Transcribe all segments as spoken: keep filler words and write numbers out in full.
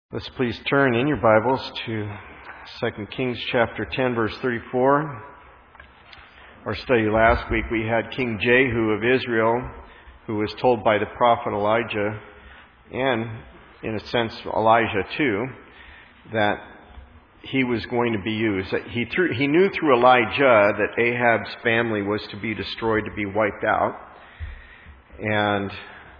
Let's please turn in your Bibles to Second Kings chapter ten, verse thirty-four. Our study last week, we had King Jehu of Israel, who was told by the prophet Elijah, and in a sense Elijah too, that he was going to be used. That he, through, he knew through Elijah that Ahab's family was to be destroyed, to be wiped out. And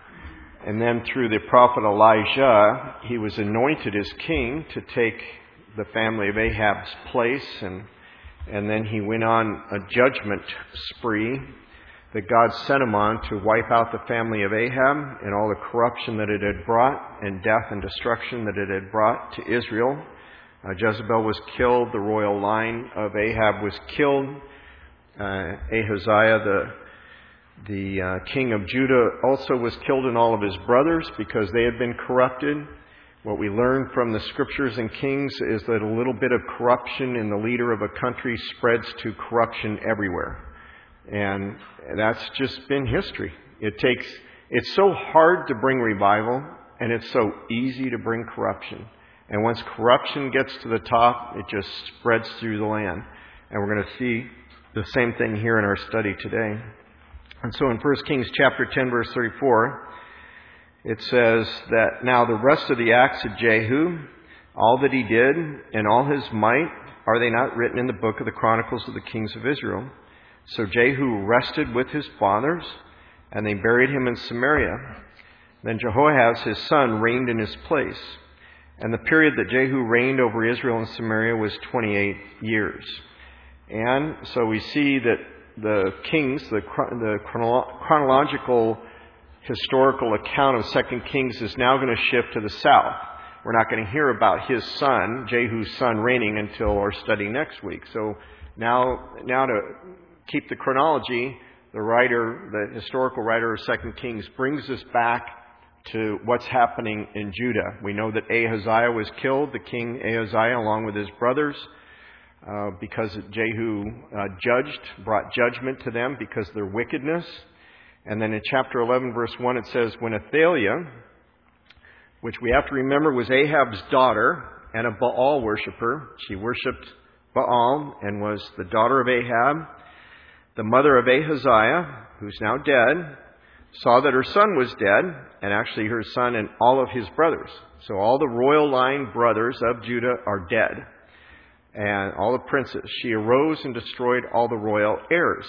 And then through the prophet Elijah, he was anointed as king to take the family of Ahab's place. And, and then he went on a judgment spree that God sent him on to wipe out the family of Ahab and all the corruption that it had brought and death and destruction that it had brought to Israel. Uh, Jezebel was killed. The royal line of Ahab was killed. Uh, Ahaziah, the The uh, king of Judah, also was killed, and all of his brothers, because they had been corrupted. What we learn from the scriptures and Kings is that a little bit of corruption in the leader of a country spreads to corruption everywhere. And that's just been history. It takes, it's so hard to bring revival, and it's so easy to bring corruption. And once corruption gets to the top, it just spreads through the land. And we're going to see the same thing here in our study today. And so in First Kings chapter ten, verse thirty-four, it says that now the rest of the acts of Jehu, all that he did, and all his might, are they not written in the book of the Chronicles of the Kings of Israel? So Jehu rested with his fathers, and they buried him in Samaria. Then Jehoahaz, his son, reigned in his place. And the period that Jehu reigned over Israel and Samaria was twenty-eight years. And so we see that the Kings, the, the chronological historical account of Second Kings is now going to shift to the south. We're not going to hear about his son, Jehu's son, reigning until our study next week. So now, now to keep the chronology, the writer, the historical writer of Second Kings brings us back to what's happening in Judah. We know that Ahaziah was killed, the king Ahaziah, along with his brothers. Uh, because Jehu uh, judged, brought judgment to them because of their wickedness. And then in chapter eleven, verse one, it says, when Athaliah, which we have to remember was Ahab's daughter and a Baal worshiper, she worshipped Baal and was the daughter of Ahab, the mother of Ahaziah, who's now dead, saw that her son was dead, and actually her son and all of his brothers. So all the royal line brothers of Judah are dead. And all the princes. She arose and destroyed all the royal heirs.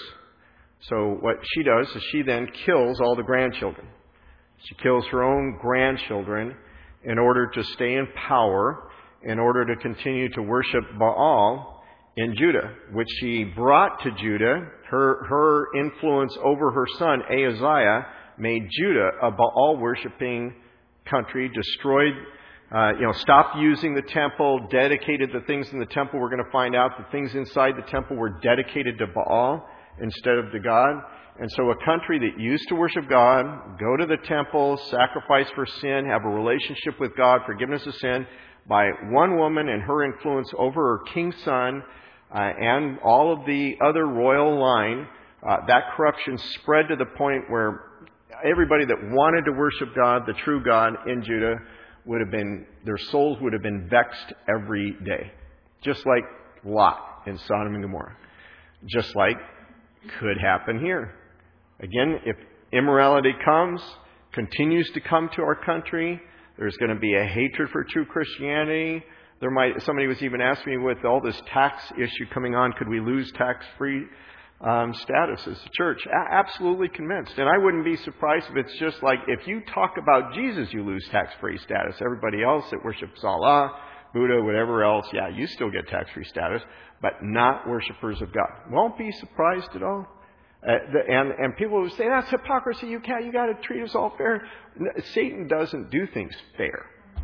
So what she does is she then kills all the grandchildren. She kills her own grandchildren in order to stay in power, in order to continue to worship Baal in Judah, which she brought to Judah. Her, her influence over her son Ahaziah made Judah a Baal-worshipping country, destroyed Uh, you know, stopped using the temple, dedicated the things in the temple. We're going to find out the things inside the temple were dedicated to Baal instead of to God. And so a country that used to worship God, go to the temple, sacrifice for sin, have a relationship with God, forgiveness of sin, by one woman and her influence over her king's son uh, and all of the other royal line, uh, that corruption spread to the point where everybody that wanted to worship God, the true God in Judah, would have been, their souls would have been vexed every day. Just like Lot in Sodom and Gomorrah. Just like could happen here. Again, if immorality comes, continues to come to our country, there's going to be a hatred for true Christianity. There might, somebody was even asking me, with all this tax issue coming on, could we lose tax-free Um, status as a church? A- absolutely convinced. And I wouldn't be surprised if it's just like, if you talk about Jesus, you lose tax-free status. Everybody else that worships Allah, Buddha, whatever else, yeah, you still get tax-free status, but not worshipers of God. Won't be surprised at all. Uh, the, and, and people will say, that's hypocrisy. You can't, you got to treat us all fair. Satan doesn't do things fair.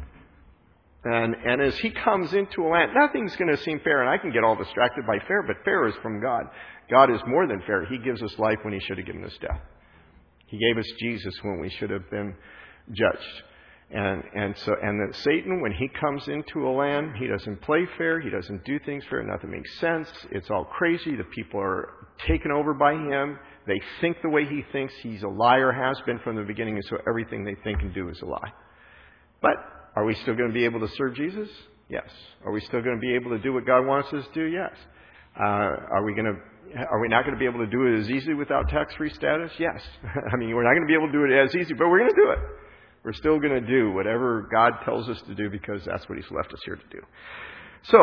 And, and as he comes into a land, nothing's going to seem fair, and I can get all distracted by fair, but fair is from God. God is more than fair. He gives us life when he should have given us death. He gave us Jesus when we should have been judged. And, and so, and that Satan, when he comes into a land, he doesn't play fair. He doesn't do things fair. Nothing makes sense. It's all crazy. The people are taken over by him. They think the way he thinks. He's a liar, has been from the beginning, and so everything they think and do is a lie. But Are we still going to be able to serve Jesus? Yes. Are we still going to be able to do what God wants us to do? Yes. Uh, are we going to Are we not going to be able to do it as easy without tax-free status? Yes. I mean, we're not going to be able to do it as easy, but we're going to do it. We're still going to do whatever God tells us to do because that's what He's left us here to do. So,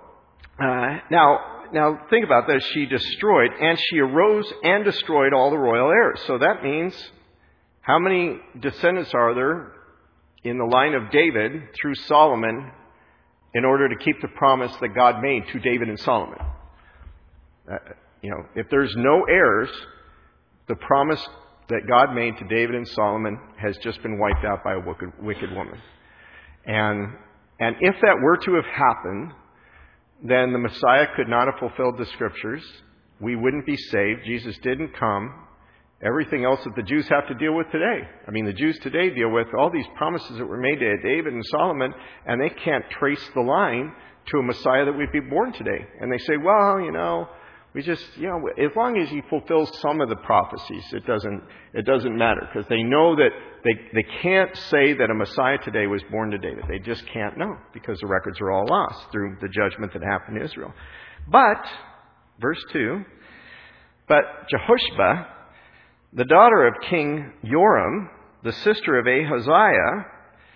uh, now, now think about this. She destroyed, and she arose and destroyed all the royal heirs. So that means, how many descendants are there in the line of David through Solomon in order to keep the promise that God made to David and Solomon? Uh, you know, if there's no heirs, the promise that God made to David and Solomon has just been wiped out by a wicked, wicked woman. And, and if that were to have happened, then the Messiah could not have fulfilled the Scriptures. We wouldn't be saved. Jesus didn't come. Everything else that the Jews have to deal with today. I mean, the Jews today deal with all these promises that were made to David and Solomon, and they can't trace the line to a Messiah that would be born today. And they say, well, you know, we just, you know, as long as he fulfills some of the prophecies, it doesn't, it doesn't matter. Because they know that they, they can't say that a Messiah today was born to David. They just can't know because the records are all lost through the judgment that happened to Israel. But, verse two, but Jehosheba, the daughter of King Joram, the sister of Ahaziah,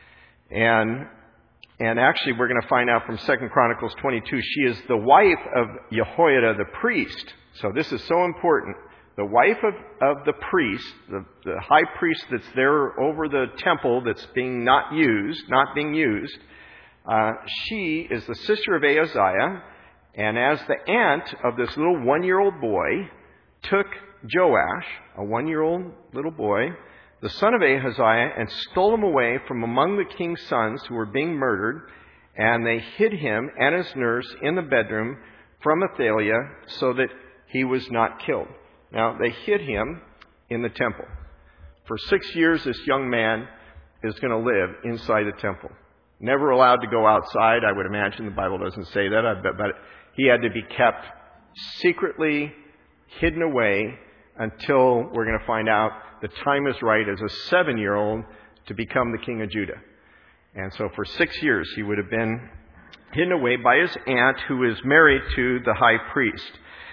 and And actually, we're going to find out from Second Chronicles twenty-two, she is the wife of Jehoiada the priest. So this is so important. The wife of, of the priest, the, the high priest that's there over the temple that's being not used, not being used, uh, she is the sister of Ahaziah. And as the aunt of this little one-year-old boy, took Joash, a one-year-old little boy, the son of Ahaziah, and stole him away from among the king's sons who were being murdered, and they hid him and his nurse in the bedroom from Athaliah so that he was not killed. Now, they hid him in the temple. For six years, this young man is going to live inside the temple. Never allowed to go outside, I would imagine. The Bible doesn't say that, but he had to be kept secretly hidden away until we're going to find out the time is right as a seven-year-old to become the king of Judah. And so for six years he would have been hidden away by his aunt, who is married to the high priest.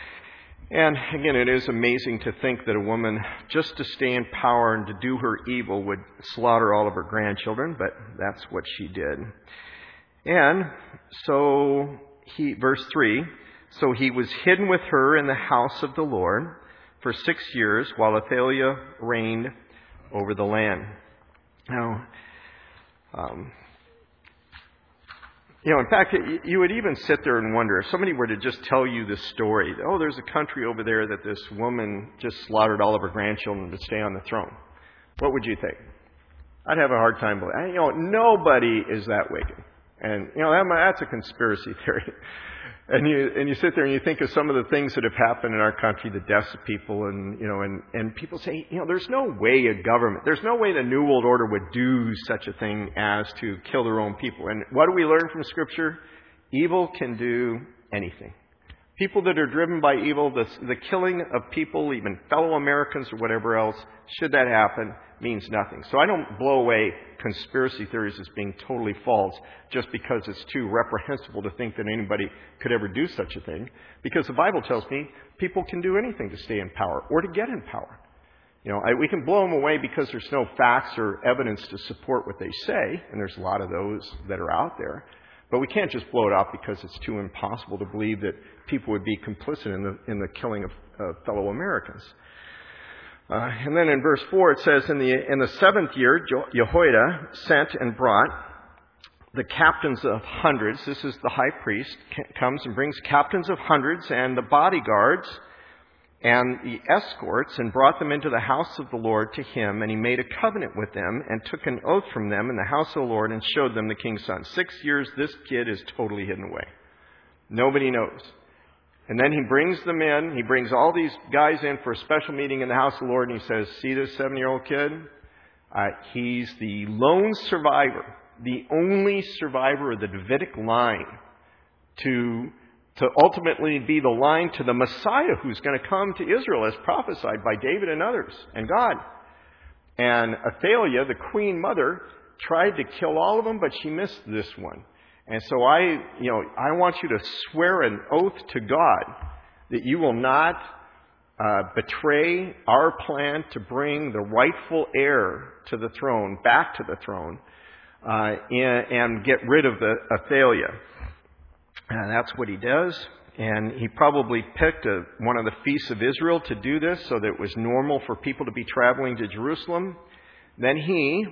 And again, it is amazing to think that a woman, just to stay in power and to do her evil, would slaughter all of her grandchildren, but that's what she did. And so he, verse three, so he was hidden with her in the house of the Lord for six years while Athaliah reigned over the land. Now, um, you know, in fact, you would even sit there and wonder, if somebody were to just tell you this story, oh, there's a country over there that this woman just slaughtered all of her grandchildren to stay on the throne. What would you think? I'd have a hard time believing. You know, nobody is that wicked. And, you know, that's a conspiracy theory. And you and you sit there and you think of some of the things that have happened in our country, the deaths of people, and you know, and, and people say, you know, there's no way a government, there's no way the New World Order would do such a thing as to kill their own people. And what do we learn from Scripture? Evil can do anything. People that are driven by evil, the, the killing of people, even fellow Americans or whatever else, should that happen, means nothing. So I don't blow away conspiracy theories as being totally false just because it's too reprehensible to think that anybody could ever do such a thing. Because the Bible tells me people can do anything to stay in power or to get in power. You know, I, we can blow them away because there's no facts or evidence to support what they say, and there's a lot of those that are out there. But we can't just blow it off because it's too impossible to believe that people would be complicit in the in the killing of uh, fellow Americans. Uh, and then in verse four it says, in the in the seventh year, Jehoiada sent and brought the captains of hundreds. This is the high priest, comes and brings captains of hundreds and the bodyguards and the escorts, and brought them into the house of the Lord to him. And he made a covenant with them and took an oath from them in the house of the Lord and showed them the king's son. Six years, this kid is totally hidden away. Nobody knows. And then he brings them in. He brings all these guys in for a special meeting in the house of the Lord. And he says, see this seven-year-old kid? Uh, he's the lone survivor, the only survivor of the Davidic line to to ultimately be the line to the Messiah who's going to come to Israel as prophesied by David and others and God. And Athaliah, the queen mother, tried to kill all of them, but she missed this one. And so I, you know, I want you to swear an oath to God that you will not uh, betray our plan to bring the rightful heir to the throne, back to the throne, uh, and, and get rid of the Athaliah. And that's what he does. And he probably picked a, one of the feasts of Israel to do this so that it was normal for people to be traveling to Jerusalem. Then he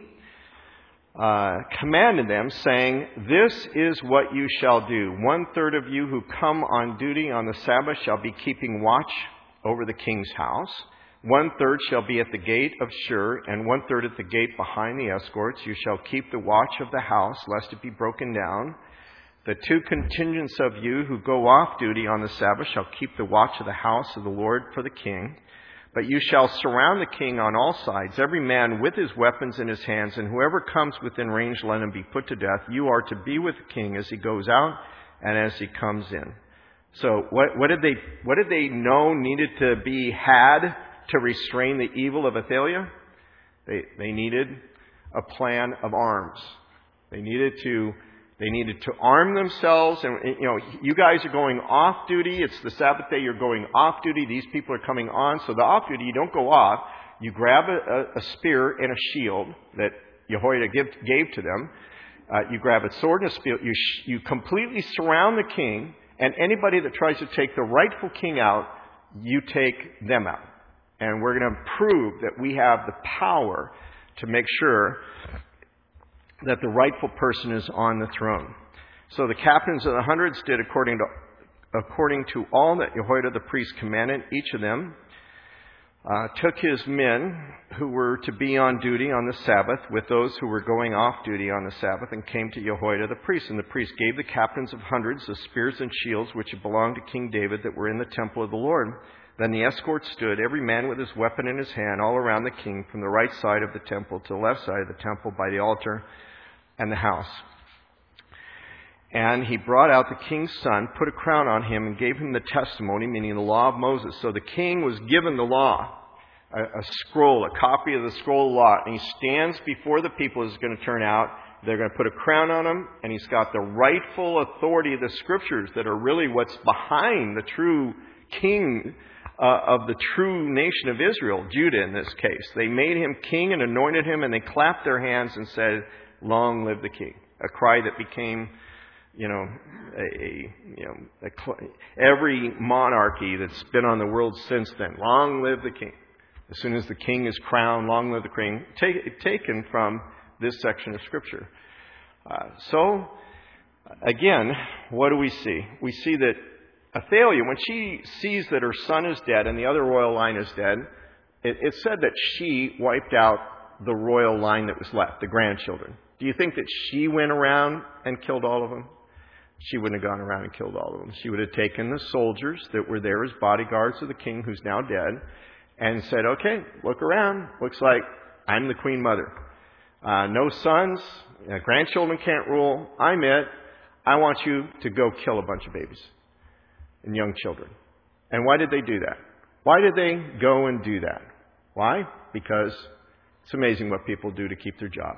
uh, commanded them, saying, "This is what you shall do. One third of you who come on duty on the Sabbath shall be keeping watch over the king's house. One third shall be at the gate of Shur, and one third at the gate behind the escorts. You shall keep the watch of the house, lest it be broken down. The two contingents of you who go off duty on the Sabbath shall keep the watch of the house of the Lord for the king. But you shall surround the king on all sides, every man with his weapons in his hands, and whoever comes within range, let him be put to death. You are to be with the king as he goes out and as he comes in." So what, what did they what did they know needed to be had to restrain the evil of Athaliah? They they needed a plan of arms. They needed to They needed to arm themselves. And, you know, you guys are going off duty. It's the Sabbath day. You're going off duty. These people are coming on. So the off duty, you don't go off. You grab a, a spear and a shield that Jehoiada give, gave to them. Uh, you grab a sword and a spear. You, sh- you completely surround the king. And anybody that tries to take the rightful king out, you take them out. And we're going to prove that we have the power to make sure that the rightful person is on the throne. So the captains of the hundreds did according to according to all that Jehoiada the priest commanded. Each of them uh, took his men who were to be on duty on the Sabbath with those who were going off duty on the Sabbath, and came to Jehoiada the priest. And the priest gave the captains of hundreds the spears and shields which had belonged to King David that were in the temple of the Lord. Then the escort stood, every man with his weapon in his hand, all around the king, from the right side of the temple to the left side of the temple, by the altar and the house. And he brought out the king's son, put a crown on him, and gave him the testimony, meaning the law of Moses. So the king was given the law, a, a scroll, a copy of the scroll of law. And he stands before the people as it's going to turn out. They're going to put a crown on him, and he's got the rightful authority of the scriptures that are really what's behind the true king uh, of the true nation of Israel, Judah in this case. They made him king and anointed him, and they clapped their hands and said, "Long live the king." A cry that became, you know, a, a you know, a, every monarchy that's been on the world since then. Long live the king. As soon as the king is crowned, long live the king. Take, taken from this section of Scripture. Uh, so, again, what do we see? We see that Athaliah, when she sees that her son is dead and the other royal line is dead, it, it said that she wiped out the royal line that was left, the grandchildren. Do you think that she went around and killed all of them? She wouldn't have gone around and killed all of them. She would have taken the soldiers that were there as bodyguards of the king who's now dead and said, "Okay, look around. Looks like I'm the queen mother. Uh, no sons, uh, grandchildren can't rule. I'm it. I want you to go kill a bunch of babies and young children." And why did they do that? Why did they go and do that? Why? Because it's amazing what people do to keep their job.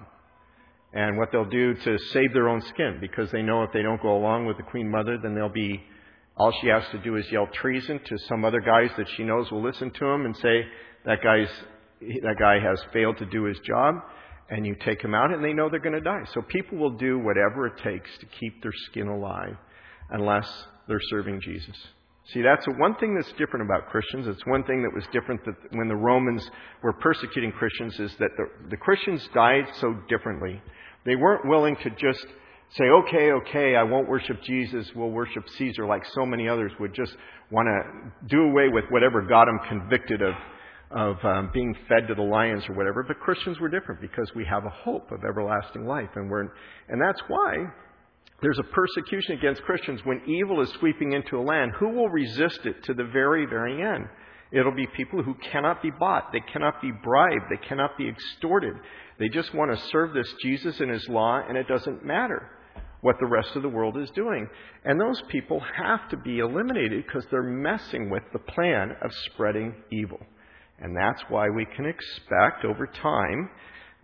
And what they'll do to save their own skin, because they know if they don't go along with the queen mother, then they'll be, all she has to do is yell treason to some other guys that she knows will listen to him and say, that guy's, that guy has failed to do his job, and you take him out and they know they're going to die. So people will do whatever it takes to keep their skin alive unless they're serving Jesus. See, that's one thing that's different about Christians. It's one thing that was different that when the Romans were persecuting Christians is that the, the Christians died so differently. They weren't willing to just say, okay, okay, I won't worship Jesus, we'll worship Caesar, like so many others would just want to do away with whatever got them convicted of, of um, being fed to the lions or whatever. But Christians were different because we have a hope of everlasting life. And we're, and that's why there's a persecution against Christians when evil is sweeping into a land. Who will resist it to the very, very end? It'll be people who cannot be bought. They cannot be bribed. They cannot be extorted. They just want to serve this Jesus and his law, and it doesn't matter what the rest of the world is doing. And those people have to be eliminated because they're messing with the plan of spreading evil. And that's why we can expect over time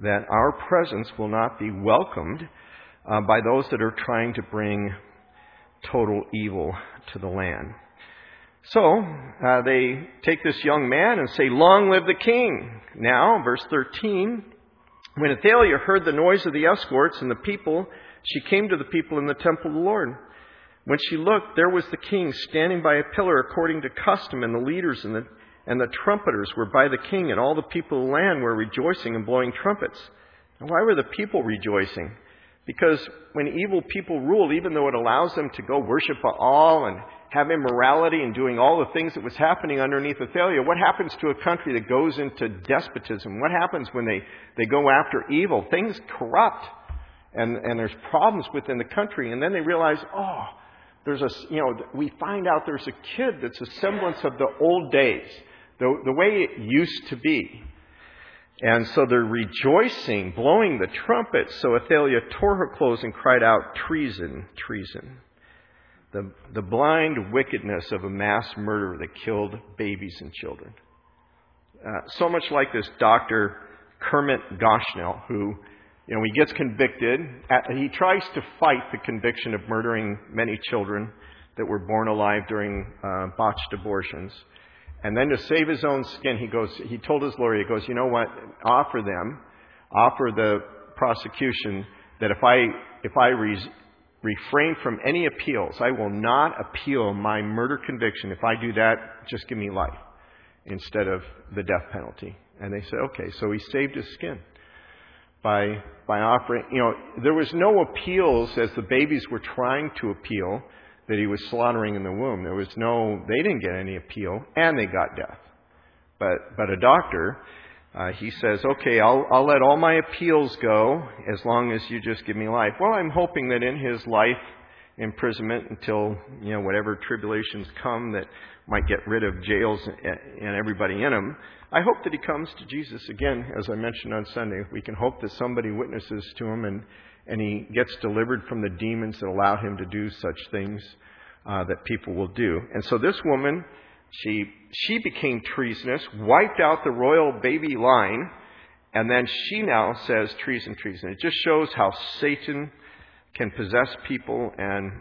that our presence will not be welcomed uh, by those that are trying to bring total evil to the land. So uh, they take this young man and say, "Long live the king." Now, verse thirteen, when Athaliah heard the noise of the escorts and the people, she came to the people in the temple of the Lord. When she looked, there was the king standing by a pillar according to custom, and the leaders and the, and the trumpeters were by the king, and all the people of the land were rejoicing and blowing trumpets. And why were the people rejoicing? Because when evil people rule, even though it allows them to go worship Baal and have immorality and doing all the things that was happening underneath Athaliah, what happens to a country that goes into despotism? What happens when they, they go after evil? Things corrupt, and, and there's problems within the country. And then they realize, oh, there's a, you know, we find out there's a kid that's a semblance of the old days, the, the way it used to be. And so they're rejoicing, blowing the trumpet. So Athaliah tore her clothes and cried out, "Treason, treason." The, the blind wickedness of a mass murder that killed babies and children. Uh, so much like this Doctor Kermit Gosnell, who, you know, he gets convicted. At, he tries to fight the conviction of murdering many children that were born alive during uh, botched abortions. And then to save his own skin, he goes. He told his lawyer, he goes, "You know what? Offer them, offer the prosecution that if I if I re- refrain from any appeals, I will not appeal my murder conviction. If I do that, just give me life instead of the death penalty." And they said, "Okay." So he saved his skin by by offering. You know, there was no appeals as the babies were trying to appeal that he was slaughtering in the womb. There was no, they didn't get any appeal, and they got death. But but a doctor, uh, he says, "Okay, I'll I'll let all my appeals go as long as you just give me life." Well, I'm hoping that in his life imprisonment until, you know, whatever tribulations come that might get rid of jails and everybody in them, I hope that he comes to Jesus again, as I mentioned on Sunday. We can hope that somebody witnesses to him and and he gets delivered from the demons that allow him to do such things uh, that people will do. And so this woman, she she became treasonous, wiped out the royal baby line, and then she now says treason, treason. It just shows how Satan can possess people and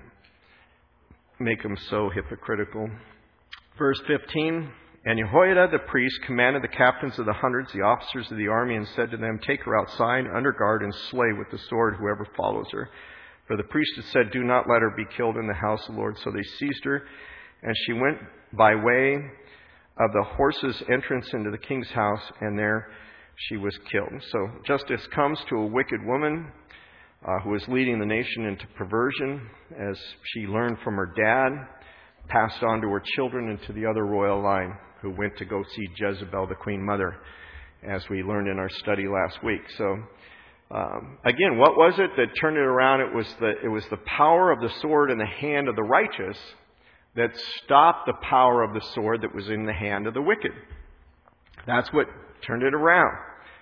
make them so hypocritical. Verse fifteen, "And Jehoiada the priest commanded the captains of the hundreds, the officers of the army, and said to them, 'Take her outside under guard and slay with the sword whoever follows her.' For the priest had said, 'Do not let her be killed in the house of the Lord.' So they seized her, and she went by way of the horse's entrance into the king's house, and there she was killed." So justice comes to a wicked woman uh, who is leading the nation into perversion, as she learned from her dad, passed on to her children and to the other royal line, who went to go see Jezebel, the queen mother, as we learned in our study last week. So, um, again, what was it that turned it around? It was the it was the power of the sword in the hand of the righteous that stopped the power of the sword that was in the hand of the wicked. That's what turned it around.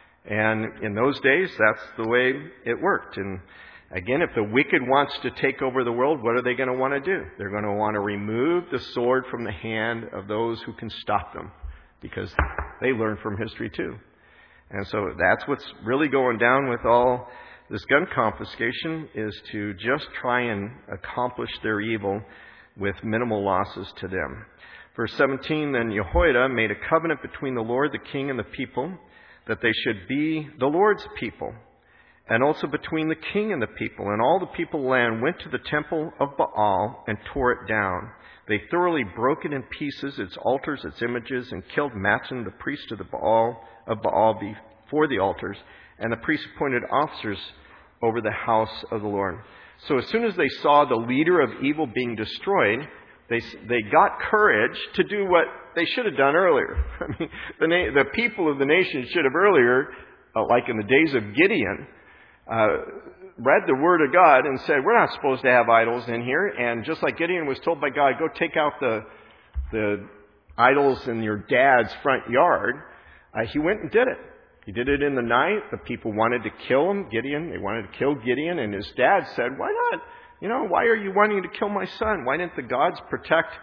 And in those days, that's the way it worked. And again, if the wicked wants to take over the world, what are they going to want to do? They're going to want to remove the sword from the hand of those who can stop them, because they learn from history too. And so that's what's really going down with all this gun confiscation, is to just try and accomplish their evil with minimal losses to them. Verse seventeen, "Then Jehoiada made a covenant between the Lord, the king, and the people, that they should be the Lord's people, and also between the king and the people. And all the people of the land went to the temple of Baal and tore it down. They thoroughly broke it in pieces, its altars, its images, and killed Mattan, the priest of the Baal of Baal, before the altars. And the priests appointed officers over the house of the Lord." So as soon as they saw the leader of evil being destroyed, they they got courage to do what they should have done earlier. I mean, the na- the people of the nation should have earlier, uh, like in the days of Gideon, Uh, read the Word of God and said, "We're not supposed to have idols in here." And just like Gideon was told by God, "Go take out the the idols in your dad's front yard," uh, he went and did it. He did it in the night. The people wanted to kill him, Gideon. They wanted to kill Gideon. And his dad said, "Why not? You know, why are you wanting to kill my son? Why didn't the gods protect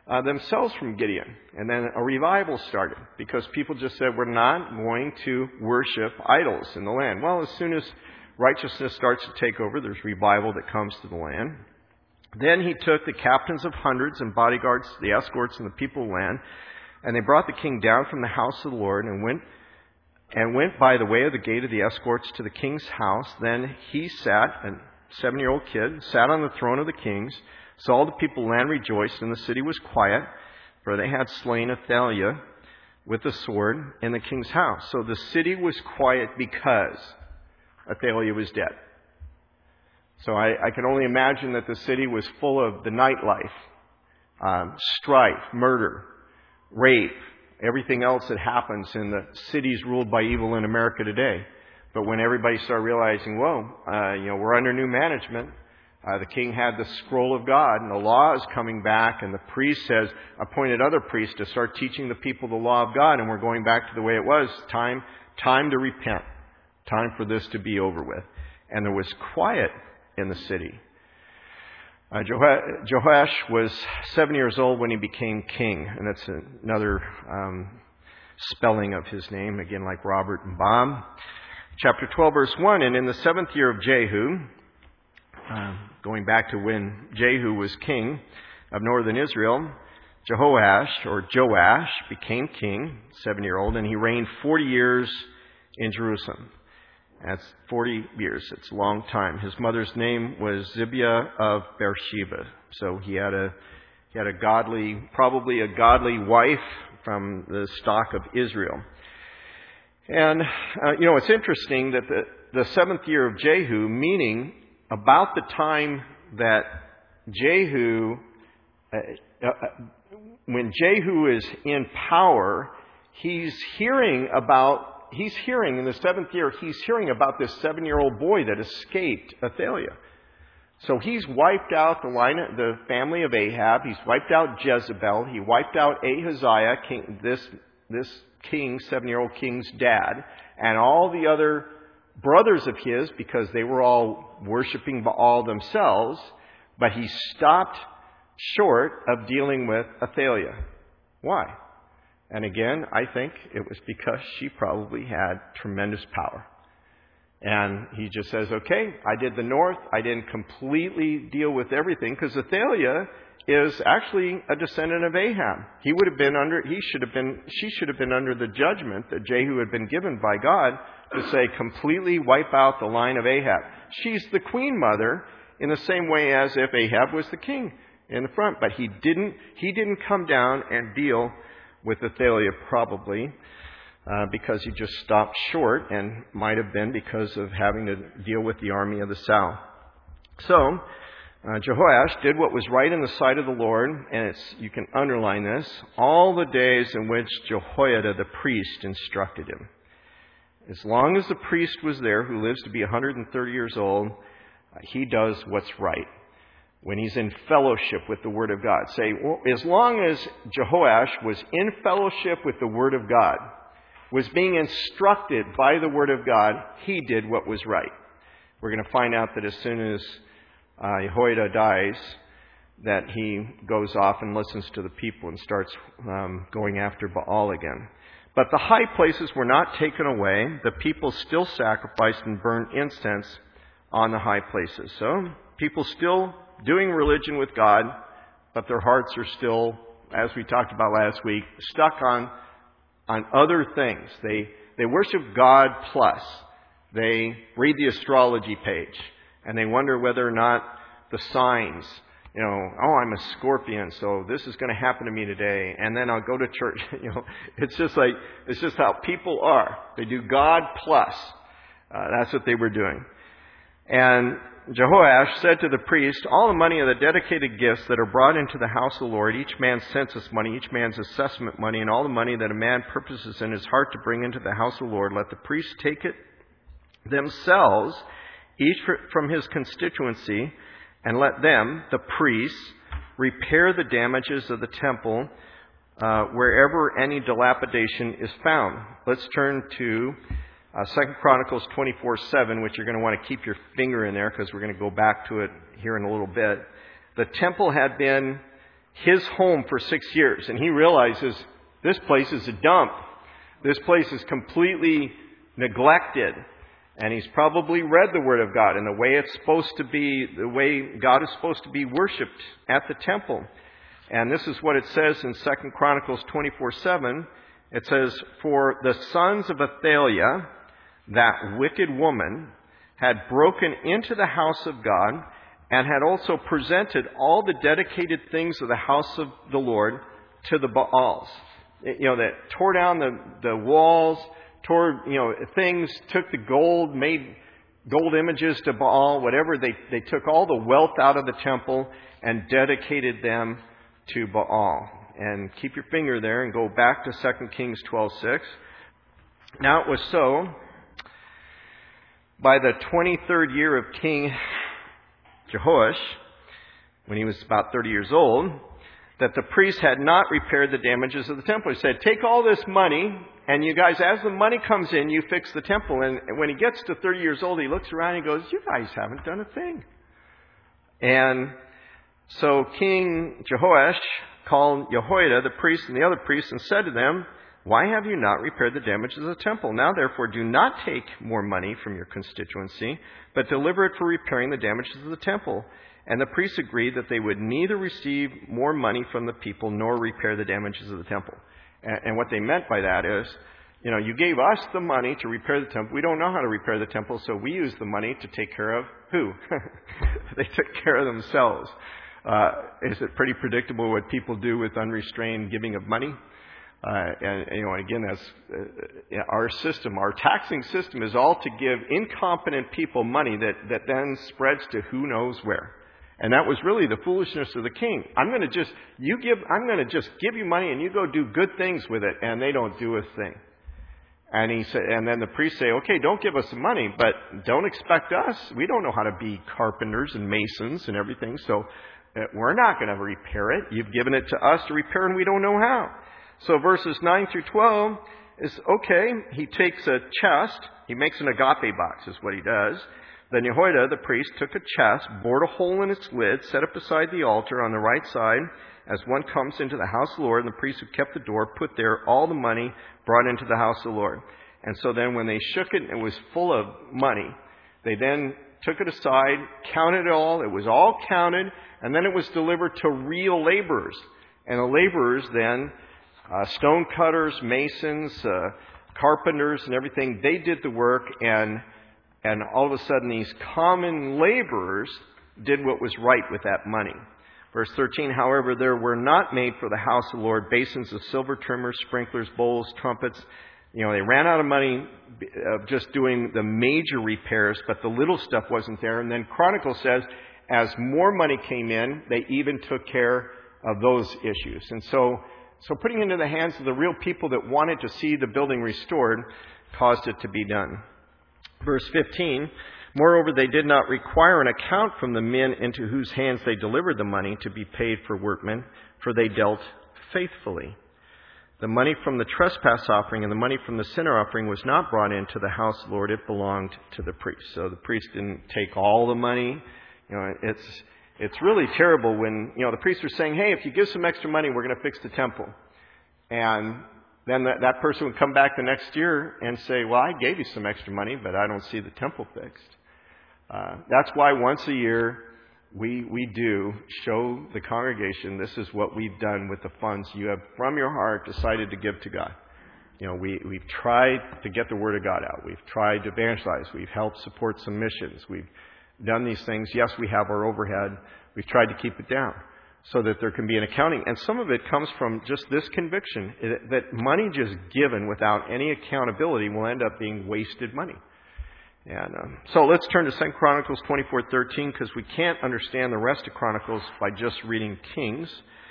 uh, themselves from Gideon. And then a revival started because people just said, we're not going to worship idols in the land. Well, as soon as righteousness starts to take over, there's revival that comes to the land. Then he took the captains of hundreds and bodyguards, the escorts, and the people of the land, and they brought the king down from the house of the Lord and went and went by the way of the gate of the escorts to the king's house. Then he sat, a seven-year-old kid, sat on the throne of the kings. So all the people of the land rejoiced, and the city was quiet, for they had slain Athaliah with the sword in the king's house. So the city was quiet because Athaliah was dead. So I, I can only imagine that the city was full of the nightlife, um, strife, murder, rape, everything else that happens in the cities ruled by evil in America today. But when everybody started realizing, whoa, uh, you know, we're under new management. Uh, the king had the scroll of God, and the law is coming back, and the priest has appointed other priests to start teaching the people the law of God, and we're going back to the way it was. Time, time to repent. Time for this to be over with. And there was quiet in the city. Uh, Jehoash was seven years old when he became king, and that's another um, spelling of his name, again like Robert and Bob. Chapter twelve, verse one, and in the seventh year of Jehu, uh, going back to when Jehu was king of northern Israel, Jehoash, or Joash, became king, seven-year-old, and he reigned forty years in Jerusalem. That's forty years. It's a long time. His mother's name was Zibiah of Beersheba. So he had a he had a godly, probably a godly wife from the stock of Israel. And, uh, you know, it's interesting that the, the seventh year of Jehu, meaning about the time that Jehu, uh, uh, when Jehu is in power, he's hearing about He's hearing, in the seventh year, he's hearing about this seven-year-old boy that escaped Athaliah. So he's wiped out the line, the family of Ahab. He's wiped out Jezebel. He wiped out Ahaziah, king, this, this king, seven-year-old king's dad, and all the other brothers of his, because they were all worshiping Baal themselves. But he stopped short of dealing with Athaliah. Why? And again, I think it was because she probably had tremendous power. And he just says, okay, I did the north. I didn't completely deal with everything, because Athaliah is actually a descendant of Ahab. He would have been under, he should have been, she should have been under the judgment that Jehu had been given by God to say, completely wipe out the line of Ahab. She's the queen mother in the same way as if Ahab was the king in the front. But he didn't, he didn't come down and deal with Athaliah, probably uh, because he just stopped short, and might have been because of having to deal with the army of the south. So uh, Jehoash did what was right in the sight of the Lord, and it's, you can underline this, all the days in which Jehoiada the priest instructed him. As long as the priest was there, who lives to be one hundred thirty years old, uh, he does what's right. When he's in fellowship with the Word of God. Say, well, as long as Jehoash was in fellowship with the Word of God, was being instructed by the Word of God, he did what was right. We're going to find out that as soon as uh, Jehoiada dies, that he goes off and listens to the people and starts um, going after Baal again. But the high places were not taken away. The people still sacrificed and burned incense on the high places. So people still doing religion with God, but their hearts are still, as we talked about last week, stuck on on other things. They they worship God plus. They read the astrology page, and they wonder whether or not the signs, you know, oh, I'm a Scorpion, so this is going to happen to me today, and then I'll go to church. You know, it's just like, it's just how people are. They do God plus. Uh, that's what they were doing. And Jehoash said to the priest, all the money of the dedicated gifts that are brought into the house of the Lord, each man's census money, each man's assessment money, and all the money that a man purposes in his heart to bring into the house of the Lord, let the priests take it themselves, each from his constituency, and let them, the priests, repair the damages of the temple uh, wherever any dilapidation is found. Let's turn to Uh, Second Chronicles twenty-four seven, which you're going to want to keep your finger in there because we're going to go back to it here in a little bit. The temple had been his home for six years. And he realizes this place is a dump. This place is completely neglected. And he's probably read the Word of God and the way it's supposed to be, the way God is supposed to be worshipped at the temple. And this is what it says in Second Chronicles twenty-four seven. It says, "For the sons of Athaliah, that wicked woman, had broken into the house of God and had also presented all the dedicated things of the house of the Lord to the Baals." You know, that tore down the, the walls, tore, you know, things, took the gold, made gold images to Baal, whatever. They, they took all the wealth out of the temple and dedicated them to Baal. And keep your finger there and go back to Second Kings twelve six. Now it was so, by the twenty-third year of King Jehoash, when he was about thirty years old, that the priest had not repaired the damages of the temple. He said, take all this money, and you guys, as the money comes in, you fix the temple. And when he gets to thirty years old, he looks around and he goes, you guys haven't done a thing. And so King Jehoash called Jehoiada, the priest, and the other priests, and said to them, why have you not repaired the damages of the temple? Now, therefore, do not take more money from your constituency, but deliver it for repairing the damages of the temple. And the priests agreed that they would neither receive more money from the people nor repair the damages of the temple. And, and what they meant by that is, you know, you gave us the money to repair the temple. We don't know how to repair the temple, so we use the money to take care of who? They took care of themselves. Uh, is it pretty predictable what people do with unrestrained giving of money? Uh, and, you know, again, that's uh, our system. Our taxing system is all to give incompetent people money that, that then spreads to who knows where. And that was really the foolishness of the king. I'm going to just, you give, I'm going to just give you money and you go do good things with it. And they don't do a thing. And he said, and then the priests say, okay, don't give us the money, but don't expect us. We don't know how to be carpenters and masons and everything. So uh, we're not going to repair it. You've given it to us to repair and we don't know how. So verses nine through twelve is, okay, he takes a chest. He makes an agape box is what he does. Then Jehoiada, the priest, took a chest, bored a hole in its lid, set it beside the altar on the right side, as one comes into the house of the Lord. And the priest who kept the door put there all the money brought into the house of the Lord. And so then when they shook it, it was full of money. They then took it aside, counted it all. It was all counted. And then it was delivered to real laborers. And the laborers then, uh, stone cutters, masons, uh, carpenters and everything, they did the work. And And all of a sudden, these common laborers did what was right with that money. Verse thirteen, however, there were not made for the house of the Lord basins of silver trimmers, sprinklers, bowls, trumpets. You know, they ran out of money of just doing the major repairs, but the little stuff wasn't there. And then Chronicles says, as more money came in, they even took care of those issues. And so, so putting it into the hands of the real people that wanted to see the building restored caused it to be done. Verse fifteen, moreover, they did not require an account from the men into whose hands they delivered the money to be paid for workmen, for they dealt faithfully. The money from the trespass offering and the money from the sin offering was not brought into the house of the Lord. It belonged to the priest. So the priest didn't take all the money. You know, it's, it's really terrible when, you know, the priests are saying, hey, if you give some extra money, we're going to fix the temple. And then that, that person would come back the next year and say, well, I gave you some extra money, but I don't see the temple fixed. Uh, that's why once a year we we do show the congregation this is what we've done with the funds you have from your heart decided to give to God. You know, we, we've tried to get the Word of God out. We've tried to evangelize. We've helped support some missions. We've done these things. Yes, we have our overhead. We've tried to keep it down so that there can be an accounting. And some of it comes from just this conviction that money just given without any accountability will end up being wasted money. And um, so let's turn to Second Chronicles twenty-four thirteen because we can't understand the rest of Chronicles by just reading Kings.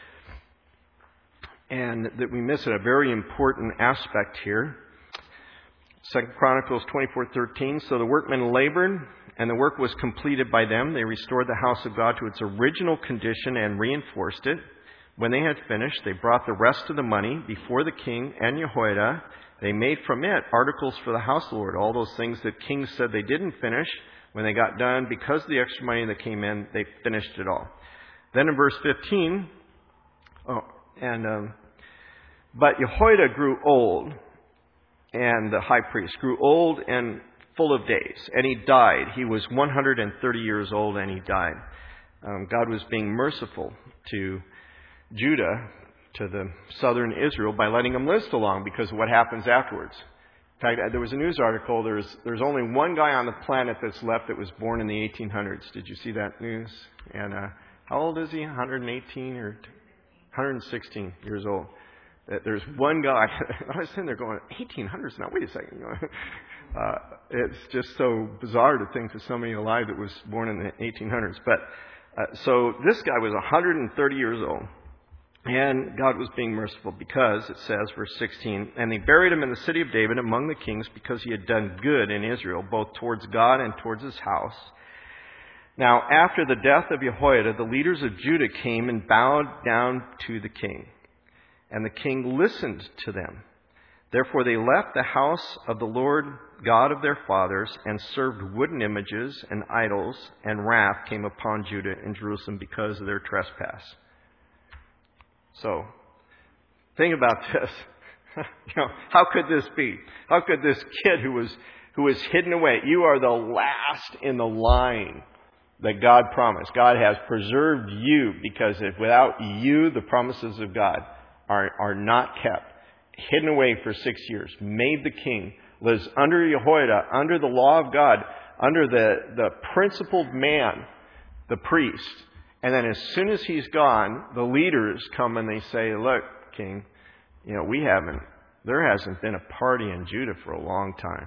And that we miss a very important aspect here. Second Chronicles twenty-four thirteen, so the workmen labored, and the work was completed by them. They restored the house of God to its original condition and reinforced it. When they had finished, they brought the rest of the money before the king and Jehoiada. They made from it articles for the house of the Lord. All those things that kings said they didn't finish, when they got done, because of the extra money that came in, they finished it all. Then in verse fifteen, Oh, and um, but Jehoiada grew old, and the high priest grew old and full of days, and he died. He was one hundred thirty years old, and he died. Um, God was being merciful to Judah, to the southern Israel, by letting them live so long because of what happens afterwards. In fact, there was a news article. There's there's only one guy on the planet that's left that was born in the eighteen hundreds. Did you see that news? And uh, how old is he? one hundred eighteen or one hundred sixteen years old. There's one guy. I was sitting there going, eighteen hundreds? Now, wait a second. You know, uh, it's just so bizarre to think of somebody alive that was born in the eighteen hundreds. But uh, so this guy was one hundred thirty years old. And God was being merciful because, it says, verse sixteen, and they buried him in the city of David among the kings because he had done good in Israel, both towards God and towards his house. Now, after the death of Jehoiada, the leaders of Judah came and bowed down to the king. And the king listened to them. Therefore they left the house of the Lord God of their fathers and served wooden images and idols, and wrath came upon Judah and Jerusalem because of their trespass. So, think about this. you know, how could this be? How could this kid who was who was hidden away? You are the last in the line that God promised. God has preserved you because if without you, the promises of God are are not kept. Hidden away for six years, made the king, lives under Jehoiada, under the law of God, under the the principled man, the priest. And then as soon as he's gone, the leaders come and they say, look, king, you know, we haven't, there hasn't been a party in Judah for a long time.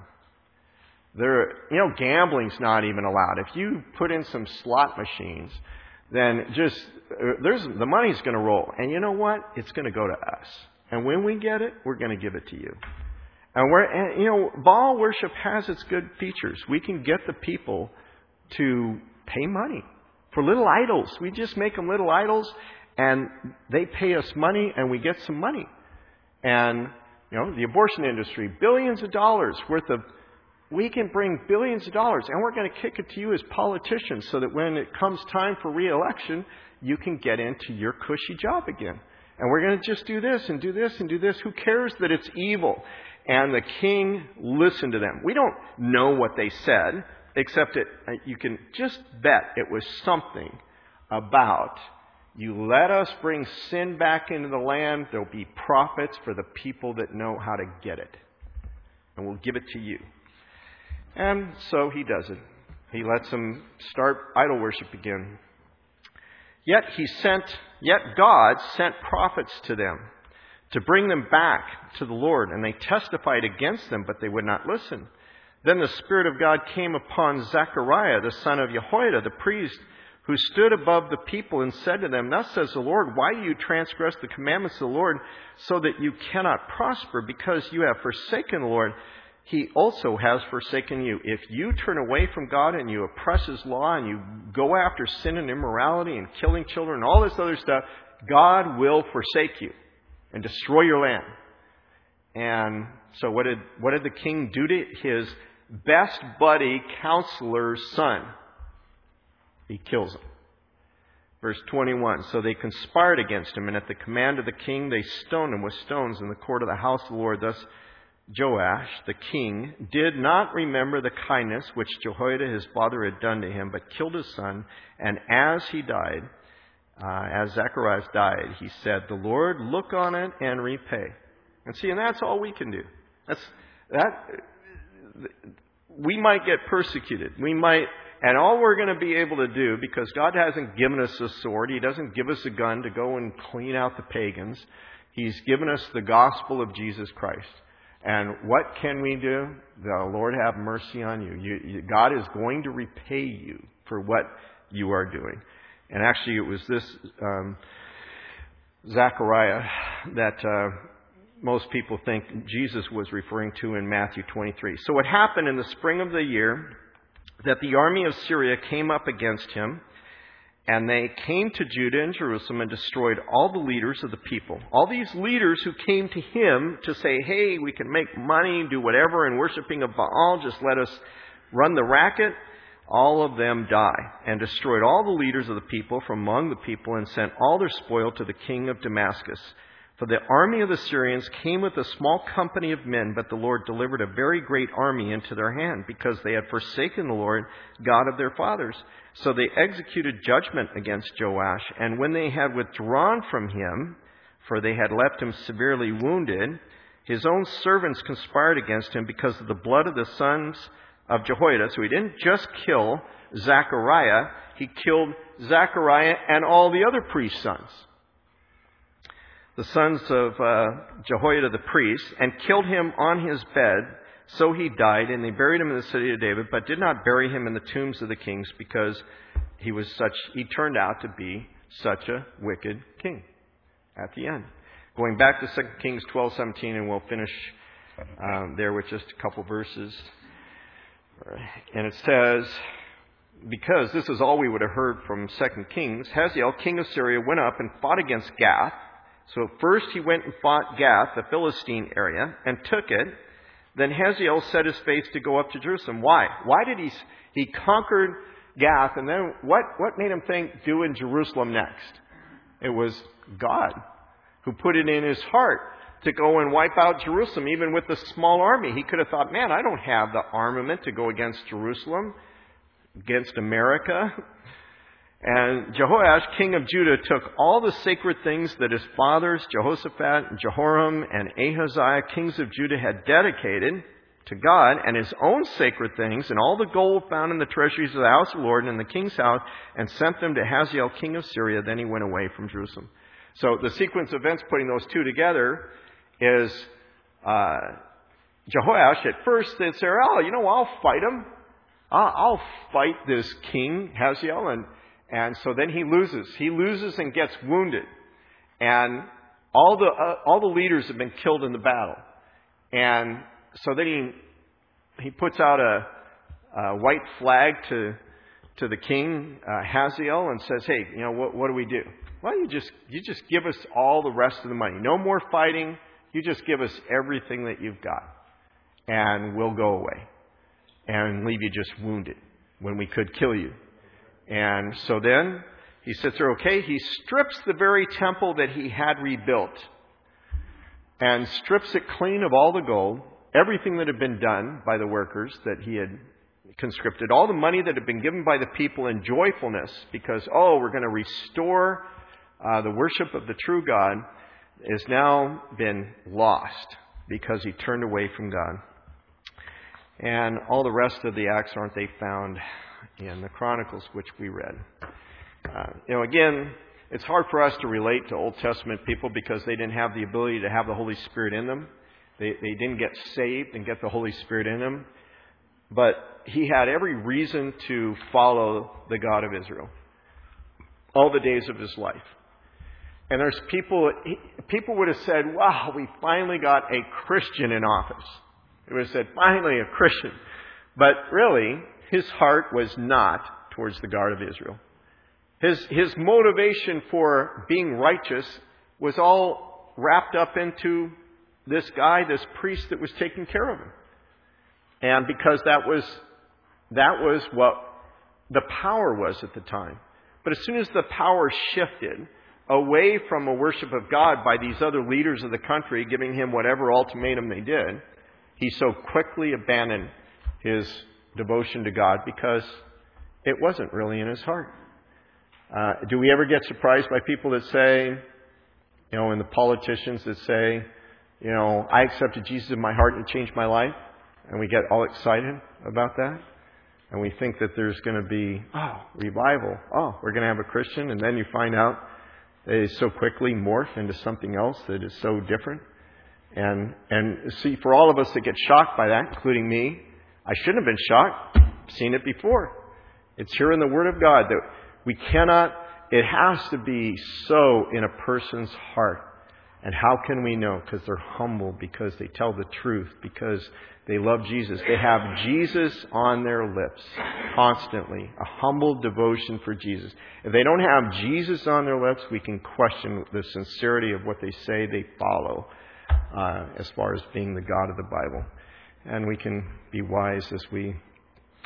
There, you know, gambling's not even allowed. If you put in some slot machines, then just, there's, the money's going to roll. And you know what? It's going to go to us. And when we get it, we're going to give it to you. And we're, and, you know, Baal worship has its good features. We can get the people to pay money for little idols. We just make them little idols, and they pay us money, and we get some money. And, you know, the abortion industry, billions of dollars worth of, we can bring billions of dollars, and we're going to kick it to you as politicians so that when it comes time for re-election, you can get into your cushy job again. And we're going to just do this and do this and do this. Who cares that it's evil? And the king listened to them. We don't know what they said, except that you can just bet it was something about, you let us bring sin back into the land, there'll be profits for the people that know how to get it. And we'll give it to you. And so he does it. He lets them start idol worship again. Yet he sent, yet God sent prophets to them to bring them back to the Lord. And they testified against them, but they would not listen. Then the Spirit of God came upon Zechariah, the son of Jehoiada, the priest, who stood above the people and said to them, thus says the Lord, why do you transgress the commandments of the Lord so that you cannot prosper? Because you have forsaken the Lord, He also has forsaken you. If you turn away from God and you oppress His law and you go after sin and immorality and killing children and all this other stuff, God will forsake you and destroy your land. And so what did what did the king do to his best buddy, counselor's son? He kills him. Verse twenty-one, so they conspired against him, and at the command of the king they stoned him with stones in the court of the house of the Lord. Thus Joash, the king, did not remember the kindness which Jehoiada his father had done to him, but killed his son. And as he died, uh, as Zacharias died, he said, the Lord look on it and repay. And see, and that's all we can do. That's that. We might get persecuted. We might, and all we're going to be able to do, because God hasn't given us a sword, He doesn't give us a gun to go and clean out the pagans. He's given us the gospel of Jesus Christ. And what can we do? The Lord have mercy on you. you, you God is going to repay you for what you are doing. And actually, it was this um, Zechariah that uh, most people think Jesus was referring to in Matthew twenty-three. So it happened in the spring of the year that the army of Syria came up against him, and they came to Judah and Jerusalem and destroyed all the leaders of the people. All these leaders who came to him to say, hey, we can make money, do whatever, and worshiping of Baal, just let us run the racket. all of them die, and destroyed all the leaders of the people from among the people, and sent all their spoil to the king of Damascus. For the army of the Syrians came with a small company of men, but the Lord delivered a very great army into their hand, because they had forsaken the Lord, God of their fathers. So they executed judgment against Joash, and when they had withdrawn from him, for they had left him severely wounded, his own servants conspired against him because of the blood of the sons of Jehoiada. So he didn't just kill Zechariah, he killed Zechariah and all the other priest's sons, the sons of uh, Jehoiada the priest, and killed him on his bed. So he died, and they buried him in the city of David, but did not bury him in the tombs of the kings, because he was such, he turned out to be such a wicked king at the end. Going back to Second Kings twelve seventeen, and we'll finish um, there with just a couple verses. And it says, because this is all we would have heard from Second Kings, Hazael, king of Syria, went up and fought against Gath. So first he went and fought Gath, the Philistine area, and took it. Then Hazael set his face to go up to Jerusalem. Why? Why did he, he conquered Gath, and then what, what made him think do in Jerusalem next? It was God who put it in his heart to go and wipe out Jerusalem, even with the small army. He could have thought, man, I don't have the armament to go against Jerusalem, against America. And Jehoash, king of Judah, took all the sacred things that his fathers, Jehoshaphat, Jehoram, and Ahaziah, kings of Judah, had dedicated to God, and his own sacred things, and all the gold found in the treasuries of the house of the Lord and in the king's house, and sent them to Hazael, king of Syria. Then he went away from Jerusalem. So the sequence of events putting those two together is uh, Jehoash at first said, oh, you know, I'll fight him. I'll, I'll fight this king, Hazael, and And so then he loses. He loses and gets wounded. And all the uh, all the leaders have been killed in the battle. And so then he he puts out a, a white flag to to the king, uh, Hazael, and says, hey, you know, what, what do we do? Well, you just you just give us all the rest of the money. No more fighting. You just give us everything that you've got. And we'll go away. And leave you just wounded when we could kill you. And so then he sits there, okay, he strips the very temple that he had rebuilt and strips it clean of all the gold, everything that had been done by the workers that he had conscripted, all the money that had been given by the people in joyfulness because, oh, we're going to restore uh, the worship of the true God, has now been lost because he turned away from God. And all the rest of the acts, aren't they found in the Chronicles, which we read. Uh, you know, again, it's hard for us to relate to Old Testament people because they didn't have the ability to have the Holy Spirit in them. They, they didn't get saved and get the Holy Spirit in them. But he had every reason to follow the God of Israel all the days of his life. And there's people, people would have said, wow, we finally got a Christian in office. They would have said, finally a Christian. But really, his heart was not towards the God of Israel. His, his motivation for being righteous was all wrapped up into this guy, this priest that was taking care of him. And because that was, that was what the power was at the time. But as soon as the power shifted away from a worship of God by these other leaders of the country, giving him whatever ultimatum they did, he so quickly abandoned his devotion to God because it wasn't really in his heart. Uh, do we ever get surprised by people that say, you know, and the politicians that say, you know, I accepted Jesus in my heart and it changed my life, and we get all excited about that, and we think that there's going to be, oh, revival, oh, we're going to have a Christian, and then you find out they so quickly morph into something else that is so different. And and see, for all of us that get shocked by that, including me, I shouldn't have been shocked. I've seen it before. It's here in the Word of God that we cannot, it has to be so in a person's heart. And how can we know? Because they're humble, because they tell the truth, because they love Jesus. They have Jesus on their lips constantly, a humble devotion for Jesus. If they don't have Jesus on their lips, we can question the sincerity of what they say they follow uh, as far as being the God of the Bible. And we can be wise as we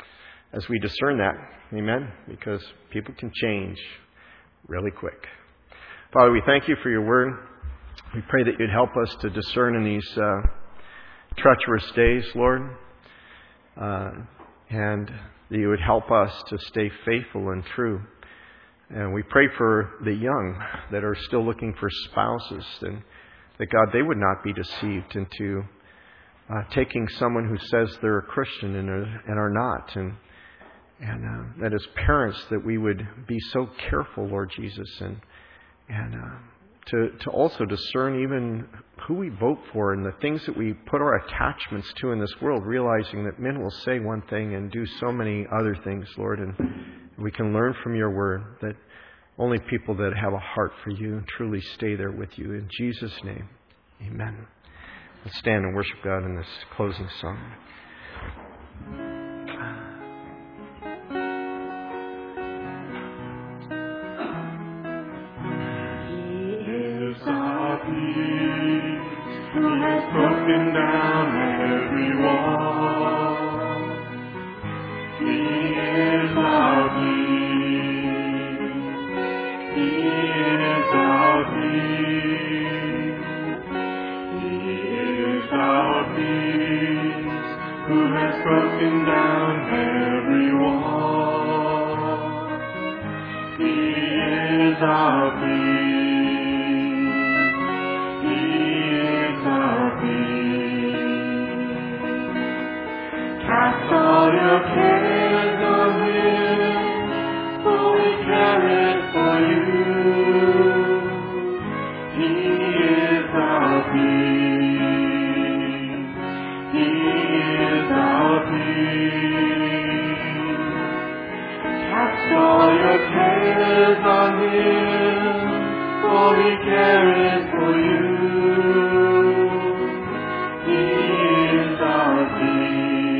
as we discern that. Amen? Because people can change really quick. Father, we thank you for your word. We pray that you'd help us to discern in these uh, treacherous days, Lord, uh, and that you would help us to stay faithful and true. And we pray for the young that are still looking for spouses, and that, God, they would not be deceived into uh, taking someone who says they're a Christian and are, and are not. And, and uh, that as parents that we would be so careful, Lord Jesus, and, and uh, to, to also discern even who we vote for and the things that we put our attachments to in this world, realizing that men will say one thing and do so many other things, Lord. And we can learn from your word that only people that have a heart for you truly stay there with you. In Jesus' name, amen. Let's stand and worship God in this closing song. Who has broken down every wall. He is our peace. He is our peace. He is our peace. Who has broken down every wall. He is our peace. Cast all your cares on Him, for we care it for you. He is our peace. He is our peace. Cast all your cares on Him, for we care it for you. He is our peace.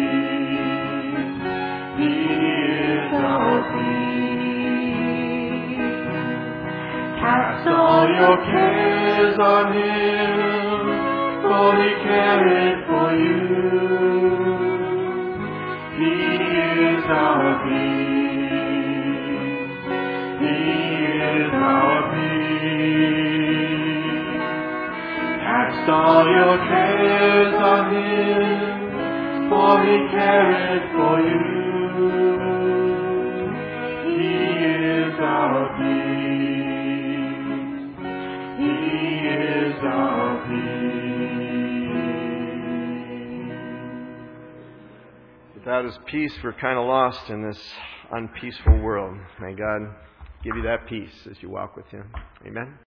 Cast all your cares on Him, for He careth for you. He is our peace. He is our peace. Cast all your cares on Him, for He careth for you. He is our peace. He is our peace. Without His peace, we're kind of lost in this unpeaceful world. May God give you that peace as you walk with Him. Amen.